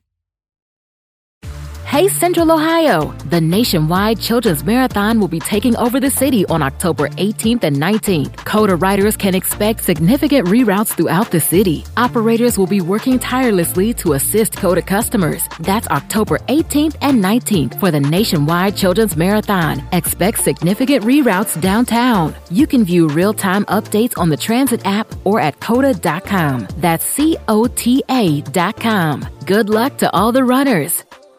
Hey Central Ohio! The nationwide Children's Marathon will be taking over the city on October 18th and 19th. CODA riders can expect significant reroutes throughout the city. Operators will be working tirelessly to assist CODA customers. That's October 18th and 19th for the nationwide Children's Marathon. Expect significant reroutes downtown. You can view real-time updates on the Transit app or at COTA.com. That's COTA.com. Good luck to all the runners.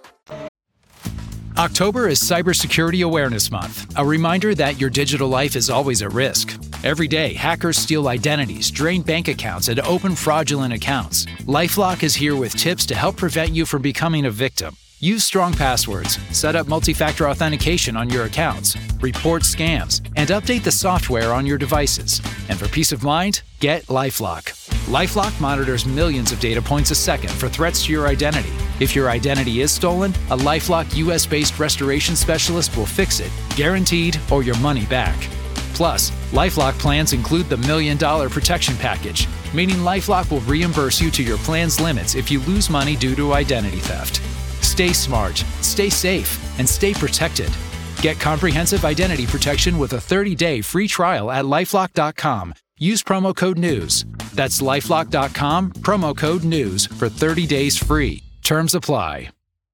October is Cybersecurity Awareness Month, a reminder that your digital life is always at risk. Every day, hackers steal identities, drain bank accounts, and open fraudulent accounts. LifeLock is here with tips to help prevent you from becoming a victim. Use strong passwords, set up multi-factor authentication on your accounts, report scams, and update the software on your devices. And for peace of mind, get LifeLock. LifeLock monitors millions of data points a second for threats to your identity. If your identity is stolen, a LifeLock US-based restoration specialist will fix it, guaranteed, or your money back. Plus, LifeLock plans include the $1 Million Protection Package, meaning LifeLock will reimburse you to your plan's limits if you lose money due to identity theft. Stay smart, stay safe, and stay protected. Get comprehensive identity protection with a 30-day free trial at LifeLock.com. Use promo code NEWS. That's LifeLock.com, promo code NEWS for 30 days free. Terms apply.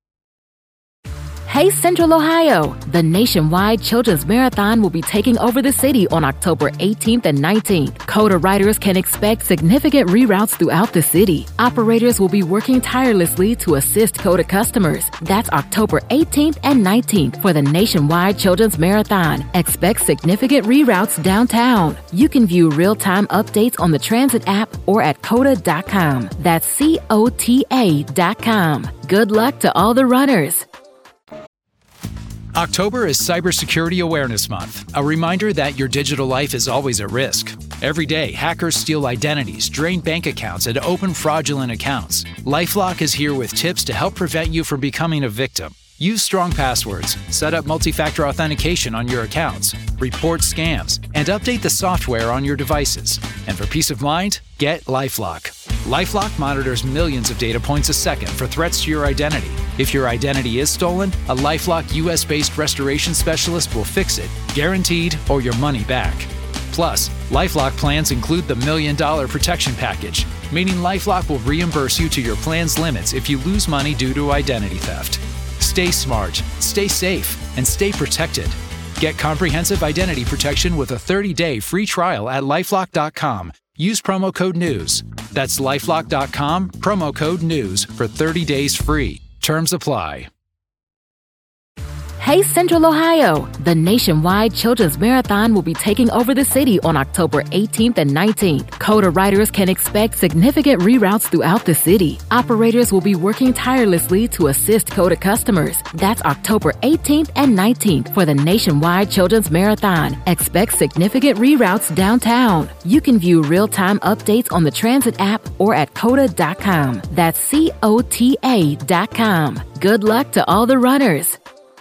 Hey Central Ohio! The nationwide Children's Marathon will be taking over the city on October 18th and 19th. CODA riders can expect significant reroutes throughout the city. Operators will be working tirelessly to assist CODA customers. That's October 18th and 19th for the nationwide Children's Marathon. Expect significant reroutes downtown. You can view real-time updates on the Transit app or at COTA.com. That's COTA.com. Good luck to all the runners.
October is Cybersecurity Awareness Month, a reminder that your digital life is always at risk. Every day, hackers steal identities, drain bank accounts, and open fraudulent accounts. LifeLock is here with tips to help prevent you from becoming a victim. Use strong passwords, set up multi-factor authentication on your accounts, report scams, and update the software on your devices. And for peace of mind, get LifeLock. LifeLock monitors millions of data points a second for threats to your identity. If your identity is stolen, a LifeLock US-based restoration specialist will fix it, guaranteed, or your money back. Plus, LifeLock plans include the $1 Million Protection Package, meaning LifeLock will reimburse you to your plan's limits if you lose money due to identity theft. Stay smart, stay safe, and stay protected. Get comprehensive identity protection with a 30-day free trial at LifeLock.com. Use promo code NEWS. That's LifeLock.com, promo code NEWS for 30 days free. Terms apply.
Hey Central Ohio! The nationwide Children's Marathon will be taking over the city on October 18th and 19th. CODA riders can expect significant reroutes throughout the city. Operators will be working tirelessly to assist CODA customers. That's October 18th and 19th for the nationwide Children's Marathon. Expect significant reroutes downtown. You can view real-time updates on the Transit app or at COTA.com. That's COTA.com. Good luck to all the runners.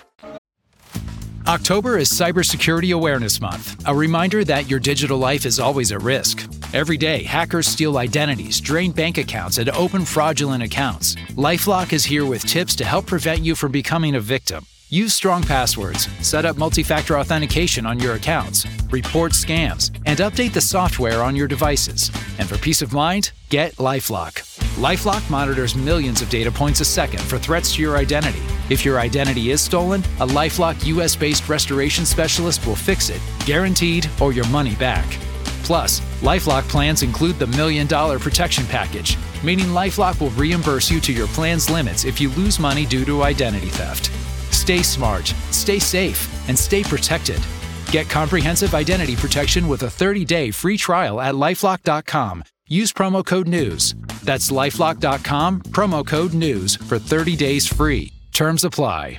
October is Cybersecurity Awareness Month, a reminder that your digital life is always at risk. Every day, hackers steal identities, drain bank accounts, and open fraudulent accounts. LifeLock is here with tips to help prevent you from becoming a victim. Use strong passwords, set up multi-factor authentication on your accounts, report scams, and update the software on your devices. And for peace of mind, get LifeLock. LifeLock monitors millions of data points a second for threats to your identity. If your identity is stolen, a LifeLock US-based restoration specialist will fix it, guaranteed, or your money back. Plus, LifeLock plans include the $1 Million Protection Package, meaning LifeLock will reimburse you to your plan's limits if you lose money due to identity theft. Stay smart, stay safe, and stay protected. Get comprehensive identity protection with a 30-day free trial at LifeLock.com. Use promo code NEWS. That's LifeLock.com, promo code NEWS for 30 days free. Terms apply.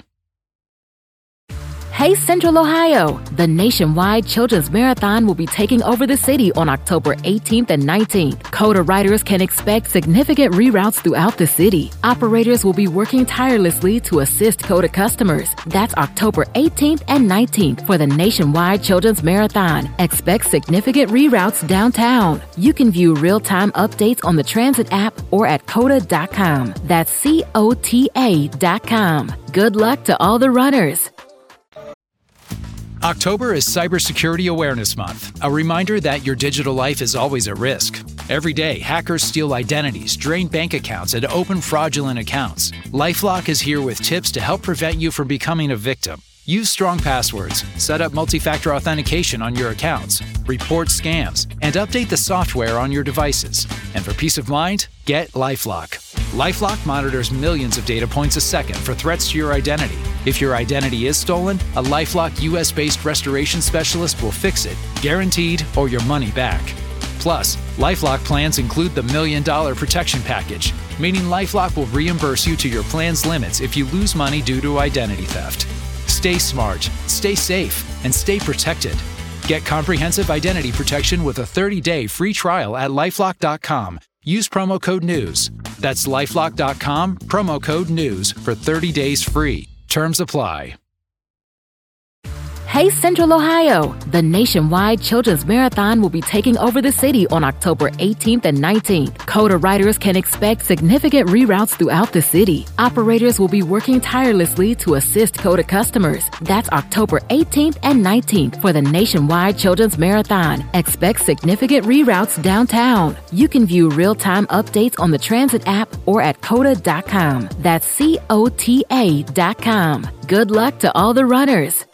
Hey Central Ohio! The nationwide Children's Marathon will be taking over the city on October 18th and 19th. CODA riders can expect significant reroutes throughout the city. Operators will be working tirelessly to assist CODA customers. That's October 18th and 19th for the nationwide Children's Marathon. Expect significant reroutes downtown. You can view real-time updates on the Transit app or at COTA.com. That's COTA.com. Good luck to all the runners.
October is Cybersecurity Awareness Month, a reminder that your digital life is always at risk. Every day, hackers steal identities, drain bank accounts, and open fraudulent accounts. LifeLock is here with tips to help prevent you from becoming a victim. Use strong passwords, set up multi-factor authentication on your accounts, report scams, and update the software on your devices. And for peace of mind, get LifeLock. LifeLock monitors millions of data points a second for threats to your identity. If your identity is stolen, a LifeLock US-based restoration specialist will fix it, guaranteed, or your money back. Plus, LifeLock plans include the $1 Million Protection Package, meaning LifeLock will reimburse you to your plan's limits if you lose money due to identity theft. Stay smart, stay safe, and stay protected. Get comprehensive identity protection with a 30-day free trial at LifeLock.com. Use promo code NEWS. That's LifeLock.com, promo code NEWS for 30 days free. Terms apply.
Hey Central Ohio! The nationwide Children's Marathon will be taking over the city on October 18th and 19th. CODA riders can expect significant reroutes throughout the city. Operators will be working tirelessly to assist CODA customers. That's October 18th and 19th for the nationwide Children's Marathon. Expect significant reroutes downtown. You can view real-time updates on the Transit app or at COTA.com. That's COTA.com. Good luck to all the runners.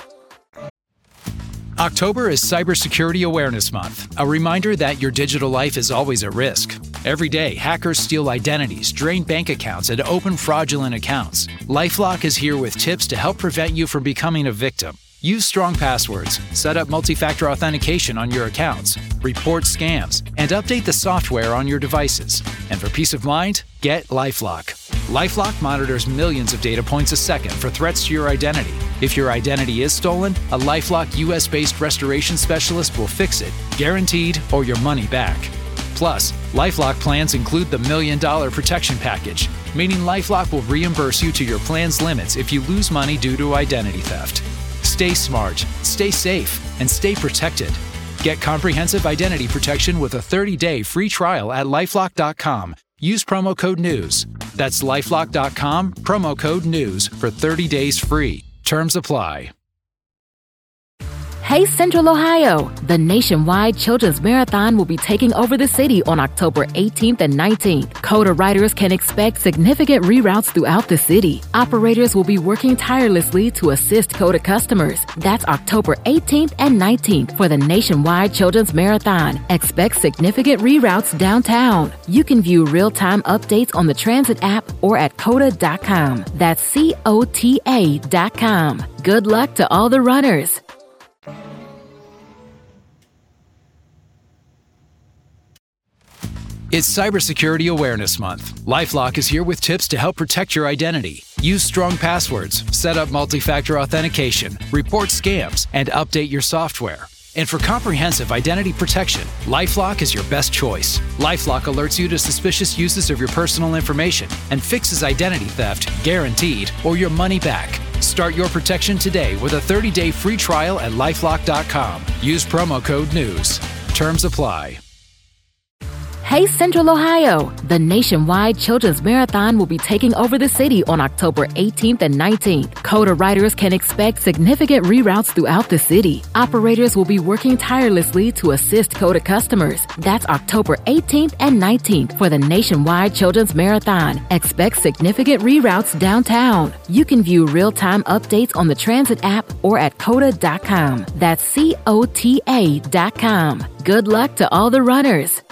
October is Cybersecurity Awareness Month, a reminder that your digital life is always at risk. Every day, hackers steal identities, drain bank accounts, and open fraudulent accounts. LifeLock is here with tips to help prevent you from becoming a victim. Use strong passwords, set up multi-factor authentication on your accounts, report scams, and update the software on your devices. And for peace of mind, get LifeLock. LifeLock monitors millions of data points a second for threats to your identity. If your identity is stolen, a LifeLock US-based restoration specialist will fix it, guaranteed, or your money back. Plus, LifeLock plans include the $1 Million Protection Package, meaning LifeLock will reimburse you to your plan's limits if you lose money due to identity theft. Stay smart, stay safe, and stay protected. Get comprehensive identity protection with a 30-day free trial at LifeLock.com. Use promo code NEWS. That's LifeLock.com, promo code NEWS for 30 days free. Terms apply.
Hey Central Ohio! The nationwide Children's Marathon will be taking over the city on October 18th and 19th. CODA riders can expect significant reroutes throughout the city. Operators will be working tirelessly to assist CODA customers. That's October 18th and 19th for the nationwide Children's Marathon. Expect significant reroutes downtown. You can view real-time updates on the Transit app or at COTA.com. That's COTA.com. Good luck to all the runners.
It's Cybersecurity Awareness Month. LifeLock is here with tips to help protect your identity. Use strong passwords, set up multi-factor authentication, report scams, and update your software. And for comprehensive identity protection, LifeLock is your best choice. LifeLock alerts you to suspicious uses of your personal information and fixes identity theft, guaranteed, or your money back. Start your protection today with a 30-day free trial at LifeLock.com. Use promo code NEWS. Terms apply.
Hey Central Ohio! The nationwide Children's Marathon will be taking over the city on October 18th and 19th. CODA riders can expect significant reroutes throughout the city. Operators will be working tirelessly to assist CODA customers. That's October 18th and 19th for the nationwide Children's Marathon. Expect significant reroutes downtown. You can view real-time updates on the Transit app or at COTA.com. That's COTA.com. Good luck to all the runners.